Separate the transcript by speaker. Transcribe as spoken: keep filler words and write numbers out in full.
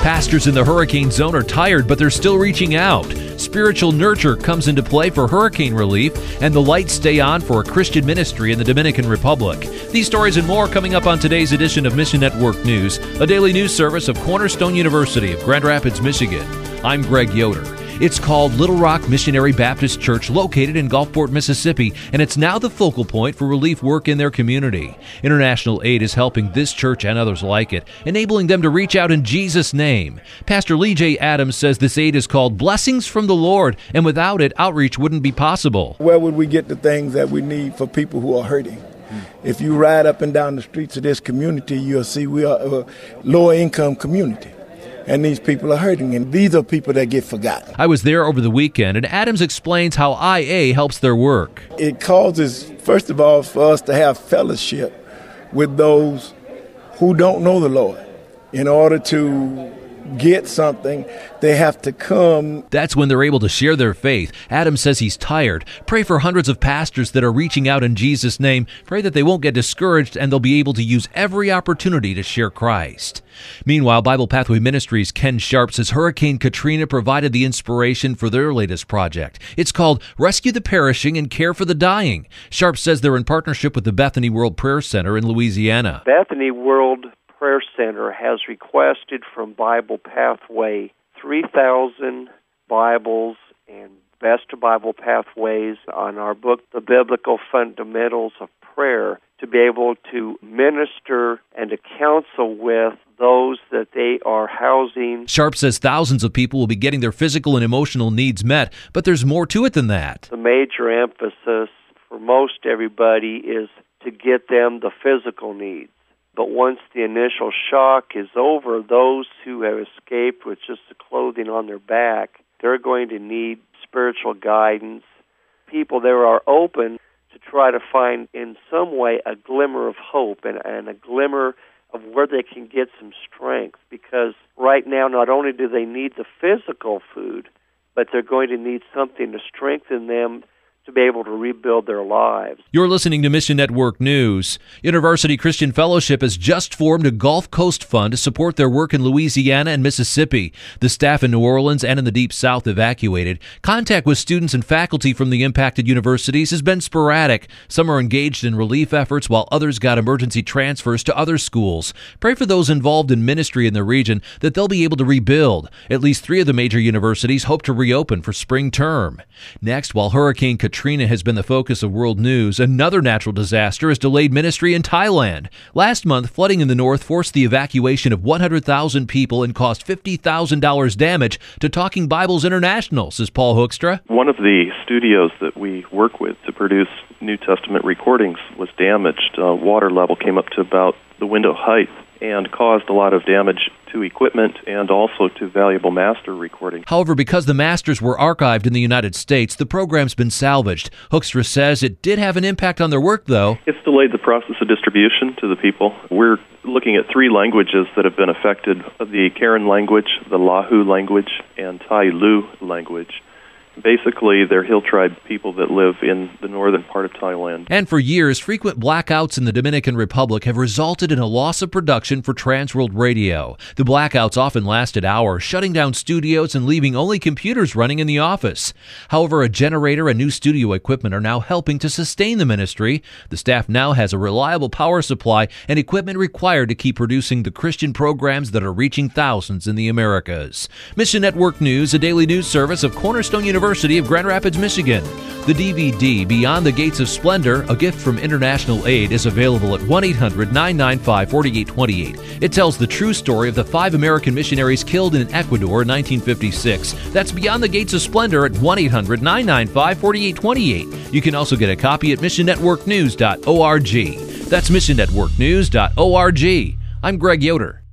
Speaker 1: Pastors in the hurricane zone are tired, but they're still reaching out. Spiritual nurture comes into play for hurricane relief, and the lights stay on for a Christian ministry in the Dominican Republic. These stories and more coming up on today's edition of Mission Network News, a daily news service of Cornerstone University of Grand Rapids, Michigan. I'm Greg Yoder. It's called Little Rock Missionary Baptist Church, located in Gulfport, Mississippi, and it's now the focal point for relief work in their community. International Aid is helping this church and others like it, enabling them to reach out in Jesus' name. Pastor Lee J. Adams says this aid is called Blessings from the Lord, and without it, outreach wouldn't be possible.
Speaker 2: Where would we get the things that we need for people who are hurting? If you ride up and down the streets of this community, you'll see we are a lower-income community. And these people are hurting, and these are people that get forgotten.
Speaker 1: I was there over the weekend, and Adams explains how I A helps their work.
Speaker 2: It causes, first of all, for us to have fellowship with those who don't know the Lord. In order to get something, they have to come.
Speaker 1: That's when they're able to share their faith. Adams says he's tired. Pray for hundreds of pastors that are reaching out in Jesus' name. Pray that they won't get discouraged and they'll be able to use every opportunity to share Christ. Meanwhile, Bible Pathway Ministries' Ken Sharp says Hurricane Katrina provided the inspiration for their latest project. It's called Rescue the Perishing and Care for the Dying. Sharp says they're in partnership with the Bethany World Prayer Center in Louisiana.
Speaker 3: Bethany World Prayer Center has requested from Bible Pathway three thousand Bibles and Best Bible Pathways on our book, The Biblical Fundamentals of Prayer, to be able to minister and to counsel with those that they are housing.
Speaker 1: Sharp says thousands of people will be getting their physical and emotional needs met, but there's more to it than that.
Speaker 3: The major emphasis for most everybody is to get them the physical needs. But once the initial shock is over, those who have escaped with just the clothing on their back, they're going to need spiritual guidance. People there are open to try to find in some way a glimmer of hope and, and a glimmer of where they can get some strength. Because right now, not only do they need the physical food, but they're going to need something to strengthen them to be able to rebuild their lives.
Speaker 1: You're listening to Mission Network News. University Christian Fellowship has just formed a Gulf Coast Fund to support their work in Louisiana and Mississippi. The staff in New Orleans and in the Deep South evacuated. Contact with students and faculty from the impacted universities has been sporadic. Some are engaged in relief efforts, while others got emergency transfers to other schools. Pray for those involved in ministry in the region that they'll be able to rebuild. At least three of the major universities hope to reopen for spring term. Next, while Hurricane Katrina has been the focus of world news, another natural disaster has delayed ministry in Thailand. Last month, flooding in the north forced the evacuation of one hundred thousand people and cost fifty thousand dollars damage to Talking Bibles International, says Paul Hoekstra.
Speaker 4: One of the studios that we work with to produce New Testament recordings was damaged. Uh, water level came up to about the window height and caused a lot of damage to equipment and also to valuable master recordings.
Speaker 1: However, because the masters were archived in the United States, the program's been salvaged. Hoekstra says it did have an impact on their work, though.
Speaker 4: It's delayed the process of distribution to the people. We're looking at three languages that have been affected: the Karen language, the Lahu language, and Tai Lu language. Basically, they're hill tribe people that live in the northern part of Thailand.
Speaker 1: And for years, frequent blackouts in the Dominican Republic have resulted in a loss of production for Transworld Radio. The blackouts often lasted hours, shutting down studios and leaving only computers running in the office. However, a generator and new studio equipment are now helping to sustain the ministry. The staff now has a reliable power supply and equipment required to keep producing the Christian programs that are reaching thousands in the Americas. Mission Network News, a daily news service of Cornerstone University of Grand Rapids, Michigan. The D V D, Beyond the Gates of Splendor, a gift from International Aid, is available at one eight hundred nine nine five four eight two eight. It tells the true story of the five American missionaries killed in Ecuador in nineteen fifty-six. That's Beyond the Gates of Splendor at one eight hundred nine nine five four eight two eight. You can also get a copy at mission network news dot org. That's mission network news dot org. I'm Greg Yoder.